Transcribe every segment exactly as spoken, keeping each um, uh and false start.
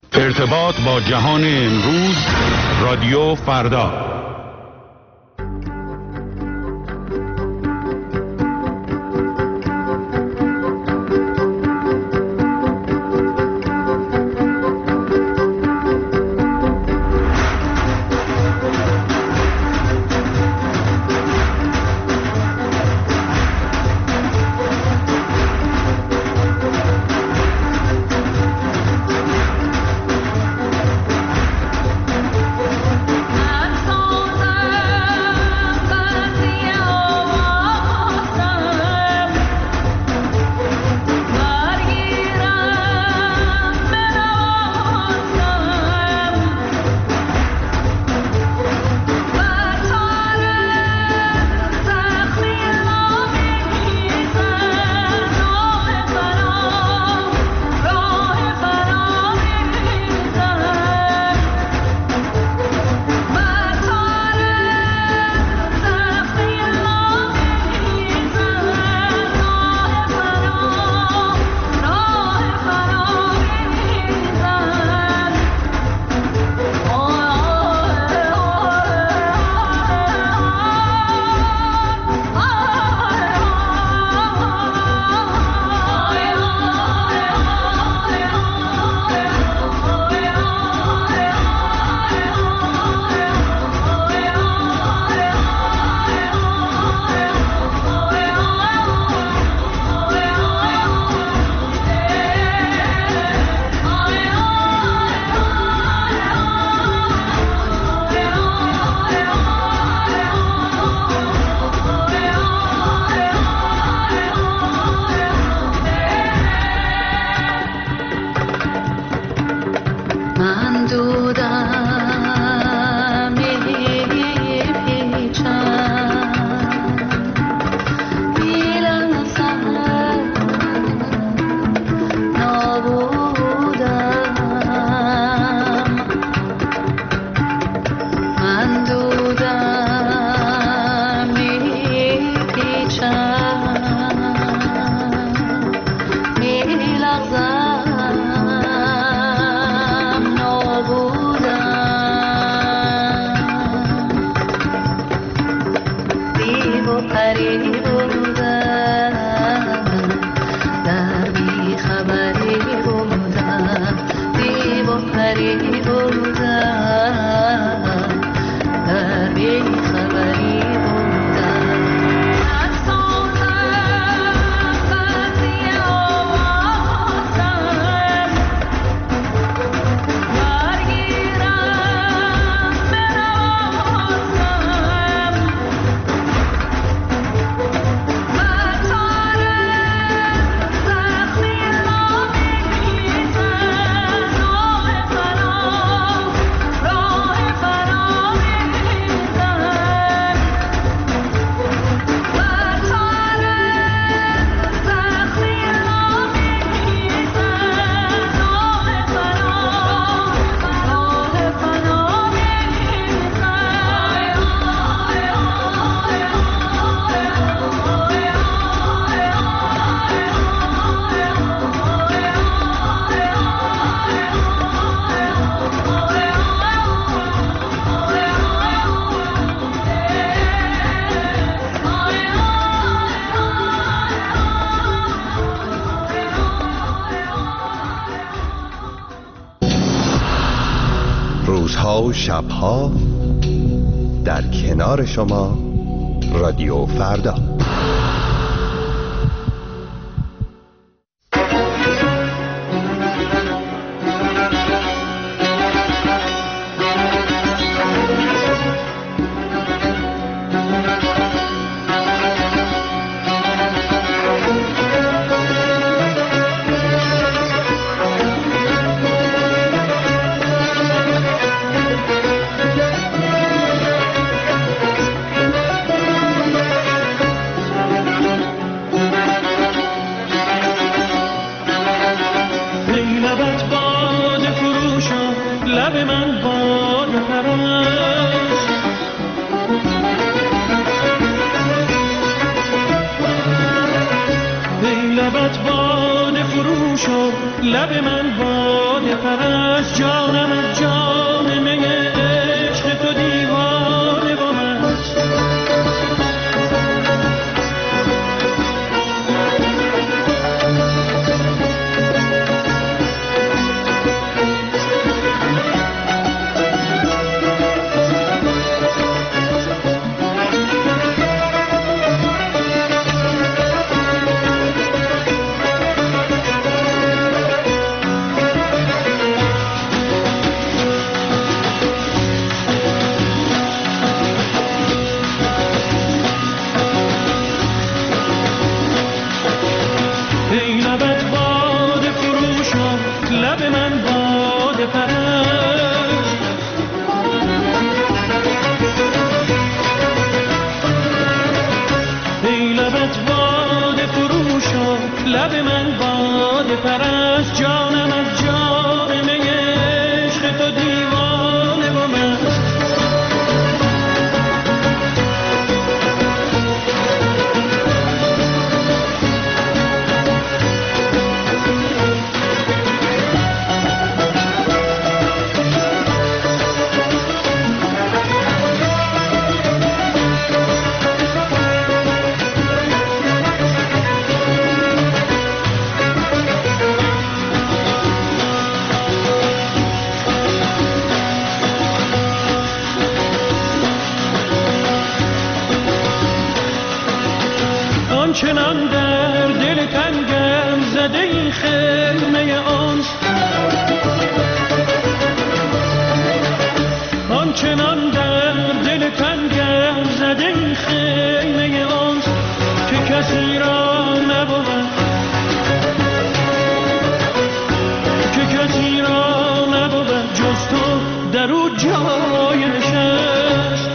ارتباط با جهان امروز، رادیو فردا. روزها و شبها در کنار شما، رادیو فردا. لبت باده فروش و لب من باده باده پرست، جانم از جان می عشق تو دیوانه و مست. لب من باده پرست، جانم از جام می عشق تو دیوانه و مست. آنچنان در دل تنگم زده این خیمه آنس، آنچنان در دل تنگم زده این خیمه آنس که کسی را نبود، که کسی را نبود جز تو در او جای نشست.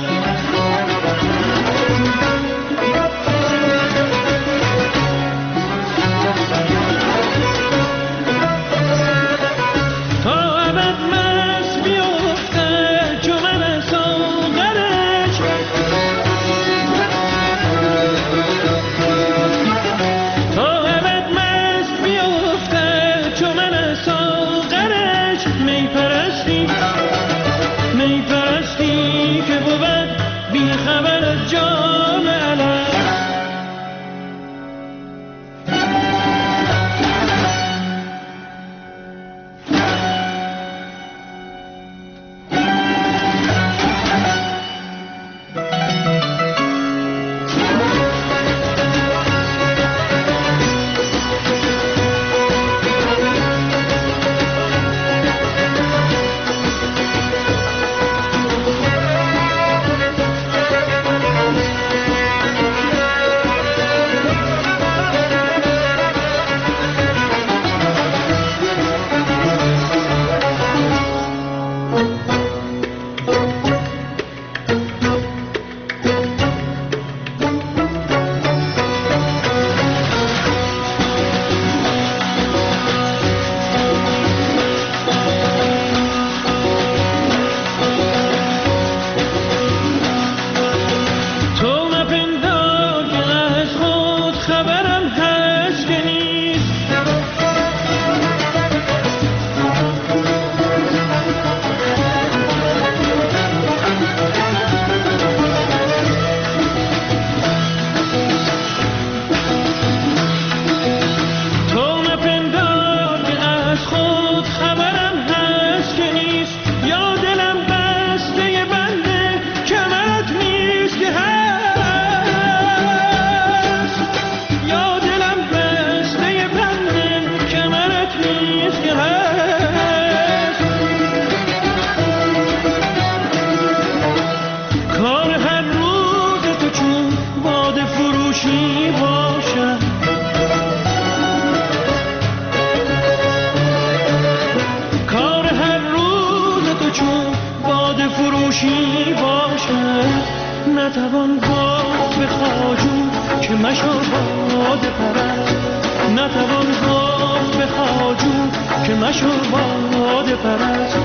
نتوان گفت به خواجو که مشو باده پرست، نتوان گفت به خواجو که مشو باده پرست.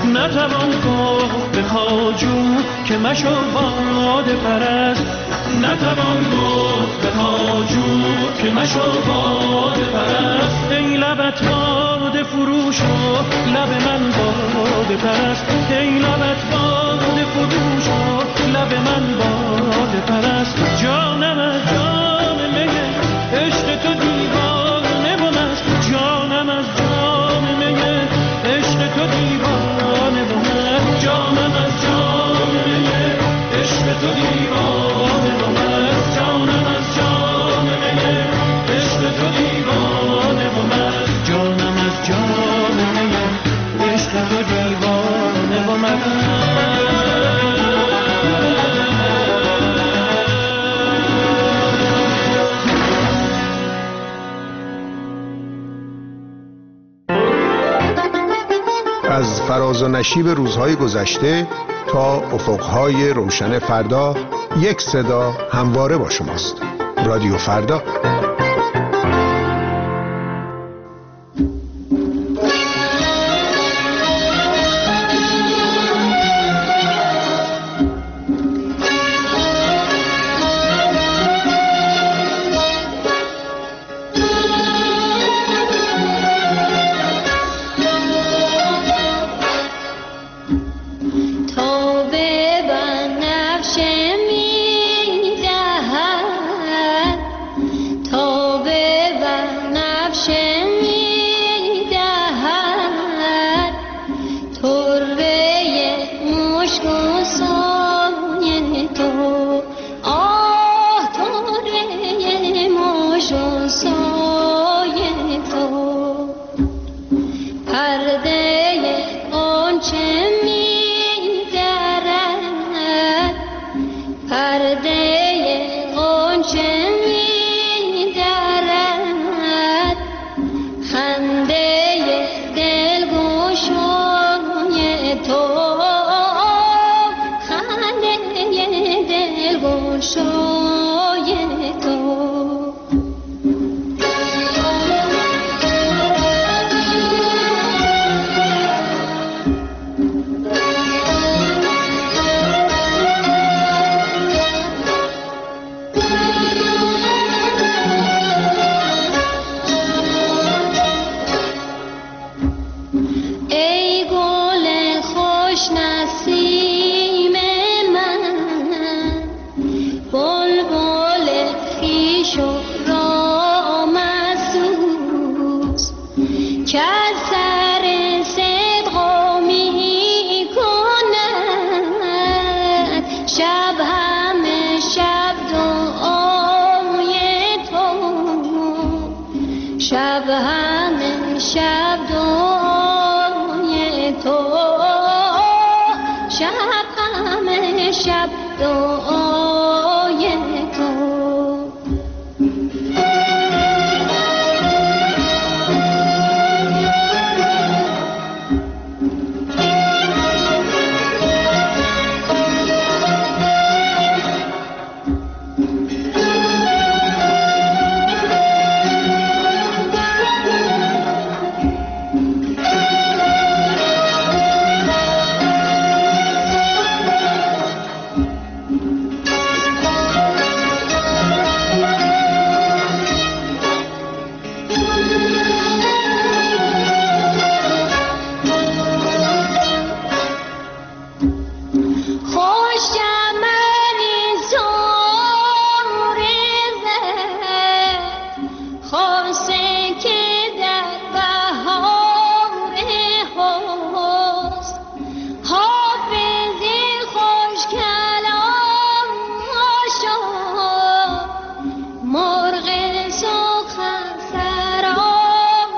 نتوان گفت به خواجو که مشو باده پرست، نتوان گفت به خواجو که مشو باده پرست. ای لبت باده فروش و لب من باده پرست، ای لبت باده فروش و لب من باده پرست. جانم از جان میه عشق تو دیوانه و مست، جانم از جان میه عشق تو دیوانه و مست، جانم از جان میه عشق تو دیوانه و مست، جانم از جان میه عشق تو دیوانه و مست، جانم از جان میه عشق تو دیوانه و مست. از فراز و نشیب روزهای گذشته تا افقهای روشن فردا، یک صدا همواره با شماست. رادیو فردا.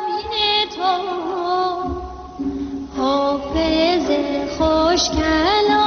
خوش کلام